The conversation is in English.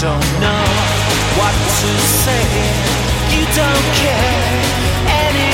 don't know what to say. You don't care anymore.